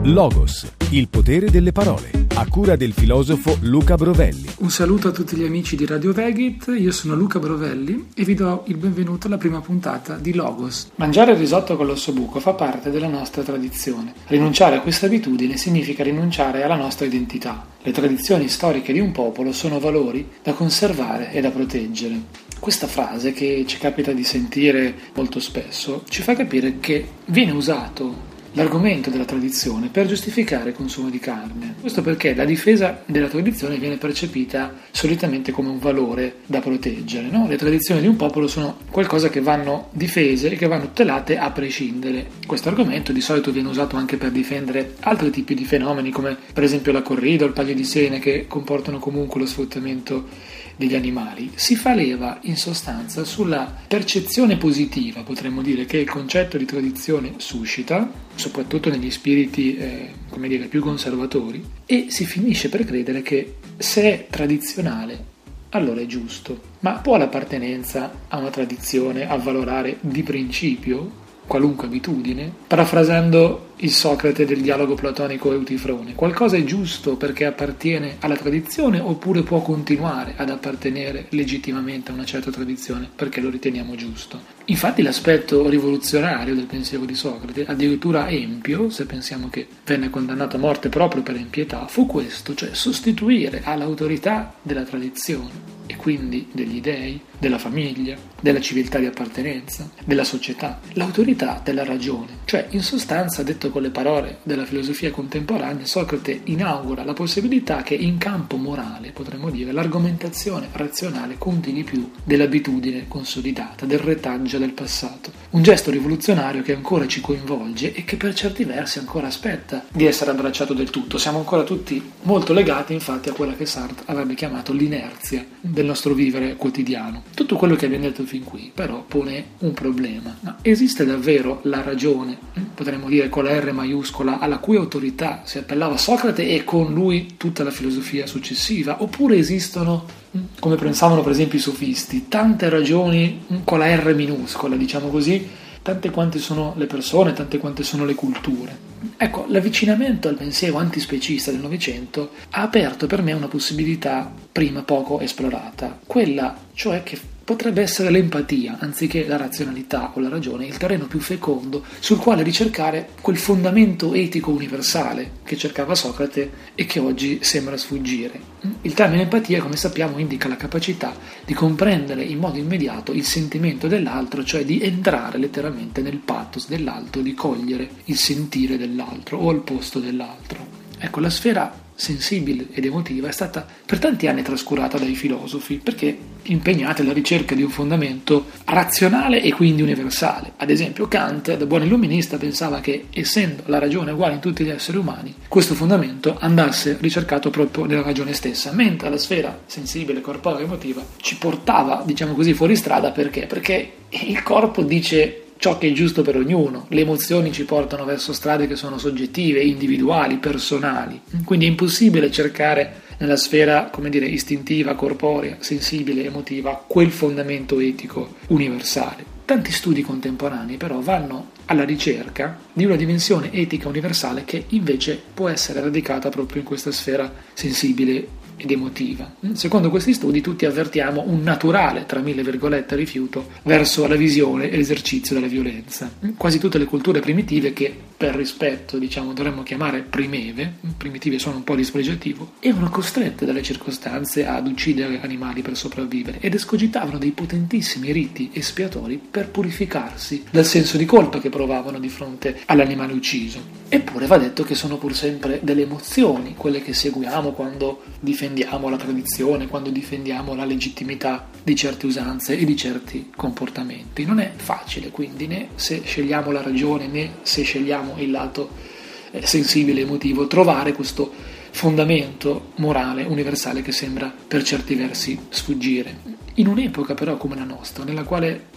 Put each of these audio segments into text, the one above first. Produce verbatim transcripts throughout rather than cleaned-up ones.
Logos, il potere delle parole, a cura del filosofo Luca Brovelli. Un saluto a tutti gli amici di Radio Vegit, io sono Luca Brovelli e vi do il benvenuto alla prima puntata di Logos. Mangiare il risotto con l'ossobuco fa parte della nostra tradizione. Rinunciare a questa abitudine significa rinunciare alla nostra identità. Le tradizioni storiche di un popolo sono valori da conservare e da proteggere. Questa frase, che ci capita di sentire molto spesso, ci fa capire che viene usato l'argomento della tradizione per giustificare il consumo di carne. Questo perché la difesa della tradizione viene percepita solitamente come un valore da proteggere, no? Le tradizioni di un popolo sono qualcosa che vanno difese e che vanno tutelate a prescindere. Questo argomento di solito viene usato anche per difendere altri tipi di fenomeni, come per esempio la corrida o il paglio di sene, che comportano comunque lo sfruttamento degli animali. Si fa leva in sostanza sulla percezione positiva, potremmo dire, che il concetto di tradizione suscita, soprattutto negli spiriti eh, come dire, più conservatori, e si finisce per credere che se è tradizionale allora è giusto. Ma può l'appartenenza a una tradizione avvalorare di principio qualunque abitudine? Parafrasando il Socrate del dialogo platonico Eutifrone, qualcosa è giusto perché appartiene alla tradizione, oppure può continuare ad appartenere legittimamente a una certa tradizione perché lo riteniamo giusto? Infatti l'aspetto rivoluzionario del pensiero di Socrate, addirittura empio, se pensiamo che venne condannato a morte proprio per impietà, fu questo, cioè sostituire all'autorità della tradizione e quindi degli dei, della famiglia, della civiltà di appartenenza, della società, l'autorità della ragione. Cioè, in sostanza, detto con le parole della filosofia contemporanea, Socrate inaugura la possibilità che in campo morale, potremmo dire, l'argomentazione razionale conti di più dell'abitudine consolidata, del retaggio del passato. Un gesto rivoluzionario che ancora ci coinvolge e che per certi versi ancora aspetta di essere abbracciato del tutto. Siamo ancora tutti molto legati, infatti, a quella che Sartre avrebbe chiamato l'inerzia del nostro vivere quotidiano. Tutto quello che abbiamo detto fin qui però pone un problema. Ma esiste davvero la ragione, potremmo dire con la R maiuscola, alla cui autorità si appellava Socrate e con lui tutta la filosofia successiva? Oppure esistono, come pensavano per esempio i sofisti, tante ragioni con la R minuscola, diciamo così, tante quante sono le persone, tante quante sono le culture? Ecco, l'avvicinamento al pensiero antispecista del Novecento ha aperto per me una possibilità prima poco esplorata, quella cioè che potrebbe essere l'empatia, anziché la razionalità o la ragione, il terreno più fecondo sul quale ricercare quel fondamento etico universale che cercava Socrate e che oggi sembra sfuggire. Il termine empatia, come sappiamo, indica la capacità di comprendere in modo immediato il sentimento dell'altro, cioè di entrare letteralmente nel pathos dell'altro, di cogliere il sentire dell'altro o al posto dell'altro. Ecco, la sfera sensibile ed emotiva è stata per tanti anni trascurata dai filosofi perché impegnati alla ricerca di un fondamento razionale e quindi universale. Ad esempio Kant, da buon illuminista, pensava che, essendo la ragione uguale in tutti gli esseri umani, questo fondamento andasse ricercato proprio nella ragione stessa, mentre la sfera sensibile, corporea e emotiva ci portava, diciamo così, fuori strada. Perché? Perché il corpo dice ciò che è giusto per ognuno, le emozioni ci portano verso strade che sono soggettive, individuali, personali, quindi è impossibile cercare nella sfera, come dire, istintiva, corporea, sensibile, emotiva, quel fondamento etico universale. Tanti studi contemporanei però vanno alla ricerca di una dimensione etica universale che invece può essere radicata proprio in questa sfera sensibile ed emotiva. Secondo questi studi tutti avvertiamo un naturale, tra mille virgolette, rifiuto verso la visione e l'esercizio della violenza. Quasi tutte le culture primitive, che per rispetto diciamo dovremmo chiamare primeve, primitive sono un po' dispregiativo, erano costrette dalle circostanze ad uccidere animali per sopravvivere ed escogitavano dei potentissimi riti espiatori per purificarsi dal senso di colpa che provavano di fronte all'animale ucciso. Eppure va detto che sono pur sempre delle emozioni quelle che seguiamo quando difendiamo la tradizione, quando difendiamo la legittimità di certe usanze e di certi comportamenti. Non è facile quindi, né se scegliamo la ragione né se scegliamo il lato eh, sensibile e emotivo, trovare questo fondamento morale universale che sembra per certi versi sfuggire. In un'epoca però come la nostra, nella quale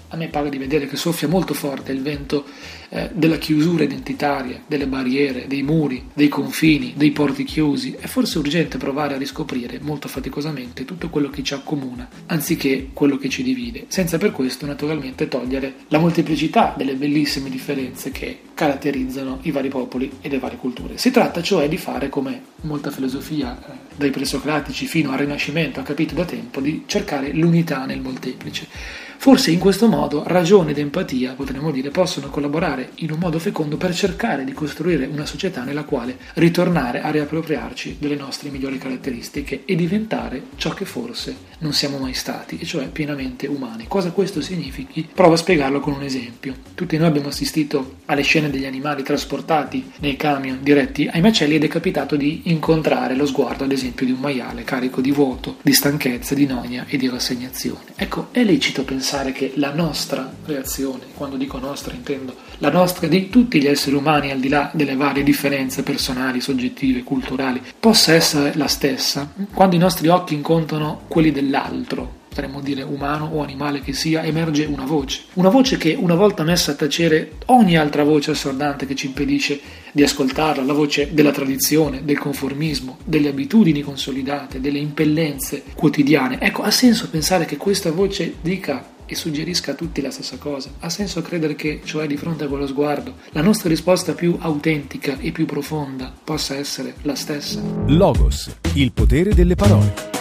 A me pare di vedere che soffia molto forte il vento eh, della chiusura identitaria, delle barriere, dei muri, dei confini, dei porti chiusi. È forse urgente provare a riscoprire molto faticosamente tutto quello che ci accomuna, anziché quello che ci divide, senza per questo naturalmente togliere la molteplicità delle bellissime differenze che caratterizzano i vari popoli e le varie culture. Si tratta cioè di fare come molta filosofia, eh, dai presocratici fino al Rinascimento, ha capito da tempo, di cercare l'unità nel molteplice. Forse in questo modo ragione ed empatia, potremmo dire, possono collaborare in un modo fecondo per cercare di costruire una società nella quale ritornare a riappropriarci delle nostre migliori caratteristiche e diventare ciò che forse non siamo mai stati, e cioè pienamente umani. Cosa questo significhi? Provo a spiegarlo con un esempio. Tutti noi abbiamo assistito alle scene degli animali trasportati nei camion diretti ai macelli ed è capitato di incontrare lo sguardo, ad esempio, di un maiale carico di vuoto, di stanchezza, di noia e di rassegnazione. Ecco, è lecito pensare che la nostra reazione, quando dico nostra intendo la nostra di tutti gli esseri umani, al di là delle varie differenze personali, soggettive, culturali, possa essere la stessa quando i nostri occhi incontrano quelli dell'altro, potremmo dire umano o animale che sia, emerge una voce. Una voce che, una volta messa a tacere ogni altra voce assordante che ci impedisce di ascoltarla, la voce della tradizione, del conformismo, delle abitudini consolidate, delle impellenze quotidiane. Ecco, ha senso pensare che questa voce dica e suggerisca a tutti la stessa cosa? Ha senso credere che, cioè, di fronte a quello sguardo, la nostra risposta più autentica e più profonda possa essere la stessa? Logos, il potere delle parole.